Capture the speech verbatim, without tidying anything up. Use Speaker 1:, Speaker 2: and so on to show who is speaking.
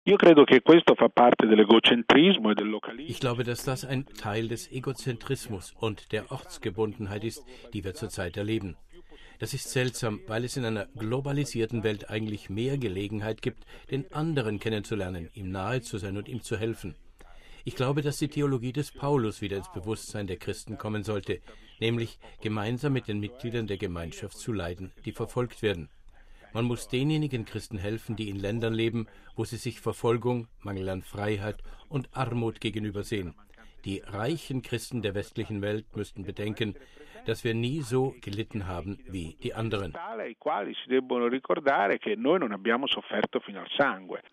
Speaker 1: Io credo che questo fa parte dell'egocentrismo e del
Speaker 2: Ich
Speaker 1: localismo.
Speaker 2: glaube, dass das ein Teil des Egozentrismus und der Ortsgebundenheit ist, die wir zurzeit erleben. Das ist seltsam, weil es in einer globalisierten Welt eigentlich mehr Gelegenheit gibt, den anderen kennenzulernen, ihm nahe zu sein und ihm zu helfen. Ich glaube, dass die Theologie des Paulus wieder ins Bewusstsein der Christen kommen sollte, nämlich gemeinsam mit den Mitgliedern der Gemeinschaft zu leiden, die verfolgt werden. Man muss denjenigen Christen helfen, die in Ländern leben, wo sie sich Verfolgung, Mangel an Freiheit und Armut gegenübersehen. Die reichen Christen der westlichen Welt müssten bedenken, dass wir nie so gelitten haben wie die anderen.
Speaker 1: Ai quali si debbono ricordare che noi non abbiamo sofferto fino al sangue.